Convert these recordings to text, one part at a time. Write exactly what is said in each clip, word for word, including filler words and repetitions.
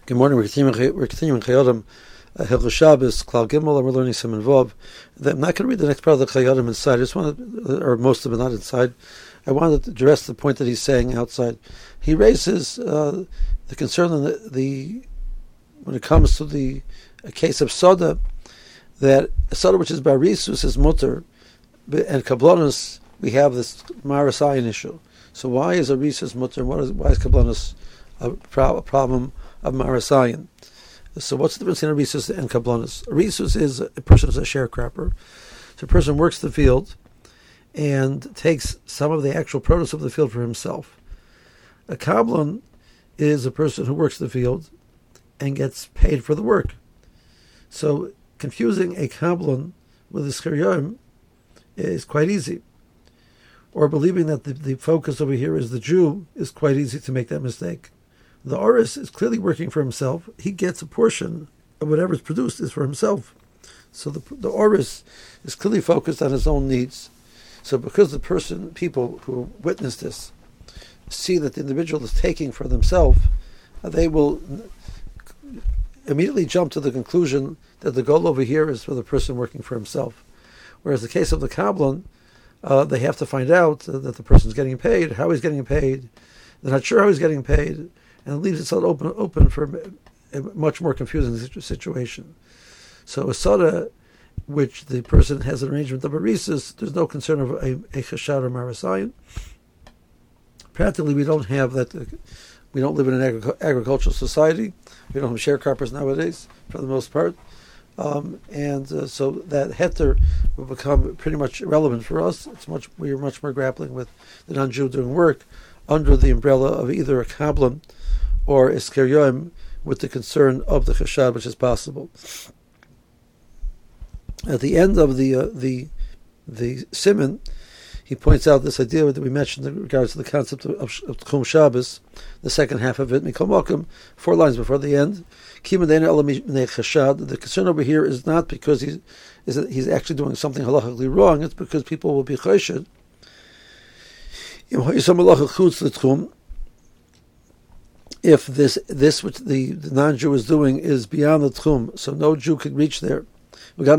Good morning. We're continuing, we're continuing Chayodim, uh, Hilchos Shabbos, Klal Gimel, and we're learning Siman Vav. I'm not going to read the next part of the Chayodim inside. I just wanted, or most of it not inside. I wanted to address the point that he's saying outside. He raises uh, the concern in the, the when it comes to the a case of soda, that a soda which is barisus is mutter, and kablanus we have this marasayan issue. So why is a risus mutter? What is why is kablanus a, pro- a problem of marasayan? So what's the difference between a risus and kablanus? A risus is a person who's a sharecropper. So a person works the field and takes some of the actual produce of the field for himself. A kablan is a person who works the field and gets paid for the work. So confusing a kablan with a schir yom is quite easy. Or believing that the, the focus over here is the Jew is quite easy to make that mistake. The Oris is clearly working for himself. He gets a portion of whatever is produced is for himself. So the the Oris is clearly focused on his own needs. So because the person, people who witness this, see that the individual is taking for themselves, they will immediately jump to the conclusion that the goal over here is for the person working for himself. Whereas the case of the kablan, uh, they have to find out uh, that the person is getting paid, how he's getting paid. They're not sure how he's getting paid, and it leaves itself open open for a much more confusing situation. So a soda, which the person has an arrangement of a risus, there's no concern of a, a chashad or marasayan. Practically, we don't have that. Uh, we don't live in an agric- agricultural society. We don't have sharecroppers nowadays, for the most part. Um, and uh, so that heter will become pretty much irrelevant for us. It's much we are much more grappling with the non-Jew doing work under the umbrella of either a kablan or a schir yom, with the concern of the chashad, which is possible. At the end of the uh, the the siman, he points out this idea that we mentioned in regards to the concept of, of, of Tchum Shabbos, the second half of it, Mikol Mokum, four lines before the end. The concern over here is not because he's is that he's actually doing something halachically wrong. It's because people will be choshed. If this this which the, the non-Jew is doing is beyond the tchum, so no Jew can reach there. Mutter.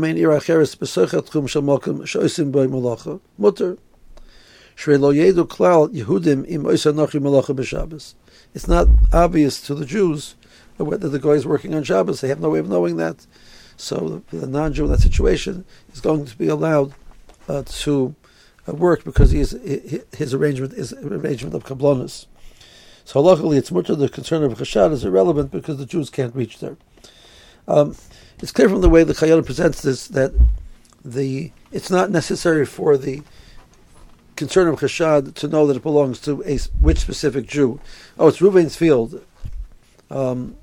It's not obvious to the Jews whether the guy is working on Shabbos. They have no way of knowing that. So the, the non-Jew in that situation is going to be allowed uh, to uh, work because he is, his arrangement is an arrangement of kablanus. So luckily it's mutter. The concern of chashad is irrelevant because the Jews can't reach there. Um, it's clear from the way the Chayyim presents this that the it's not necessary for the concern of chashad to know that it belongs to a which specific Jew. Oh, it's Reuven's field. Um,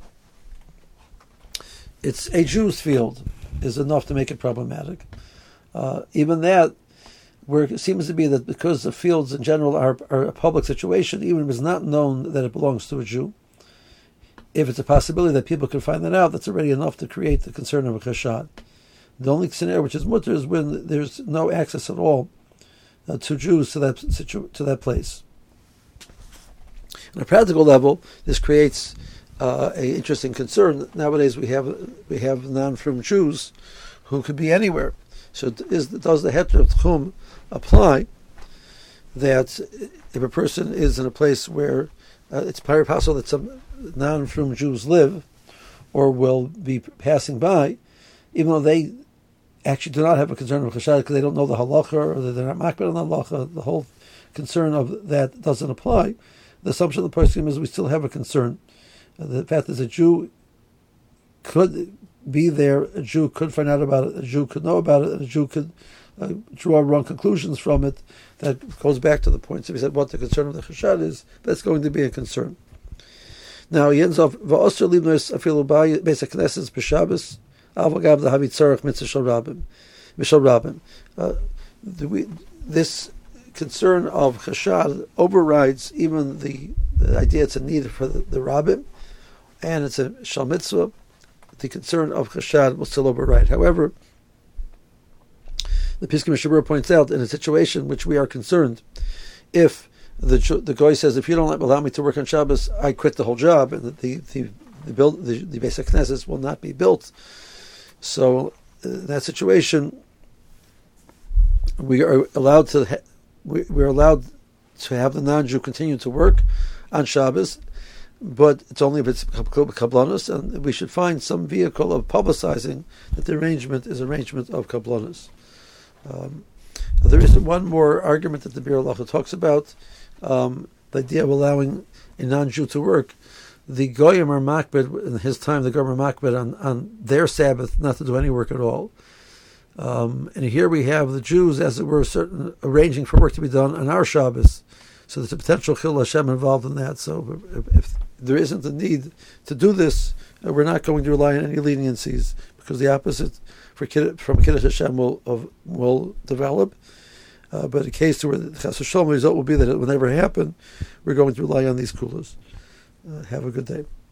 it's a Jew's field is enough to make it problematic. Uh, even that, where it seems to be that because the fields in general are, are a public situation, even if it's not known that it belongs to a Jew, if it's a possibility that people can find that out, that's already enough to create the concern of a chashad. The only scenario which is mutter is when there's no access at all uh, to Jews to that situ- to that place. On a practical level, this creates uh, an interesting concern. Nowadays, we have we have non-frum Jews who could be anywhere. So, is, does the heter of tchum apply? That if a person is in a place where uh, it's very possible that some non-frum Jews live or will be passing by, even though they actually do not have a concern of chashad because they don't know the halacha or they're not makbid on the halacha, the whole concern of that doesn't apply. The assumption of the person is we still have a concern. Uh, the fact that a Jew could be there, a Jew could find out about it, a Jew could know about it, and a Jew could uh, draw wrong conclusions from it. That goes back to the point. So we said what the concern of the chashad is, that's going to be a concern. Now he ends off, V'osser libnos afilu basic knesses b'Shabbos, avagav the havit tzarech mitzvah shel rabim, mishal rabim. This concern of chashad overrides even the, the idea it's a need for the, the rabbim, and it's a shal mitzvah. The concern of chashad will still override. However, the Piskim Shabur points out in a situation which we are concerned, if the the guy says, if you don't allow me to work on Shabbos, I quit the whole job, and the the, the build the, the basic Knesset will not be built. So in that situation, we are allowed to ha- we, we're allowed to have the non-Jew continue to work on Shabbos, but it's only if it's kablanus, and we should find some vehicle of publicizing that the arrangement is arrangement of kablanus. Um, there is one more argument that the Bir Halacha talks about, um, the idea of allowing a non-Jew to work. The Goyim are makbid, in his time, the Goyim are makbid on, on their Sabbath not to do any work at all. Um, and here we have the Jews, as it were, certain arranging for work to be done on our Shabbos. So there's a potential Chil Hashem involved in that. So if, if there isn't a need to do this, uh, we're not going to rely on any leniencies, because the opposite for Kid, from Kiddush Hashem will of, will develop. Uh, but a case where the Chas V'Shalom result will be that it will never happen, we're going to rely on these kulas. Uh, have a good day.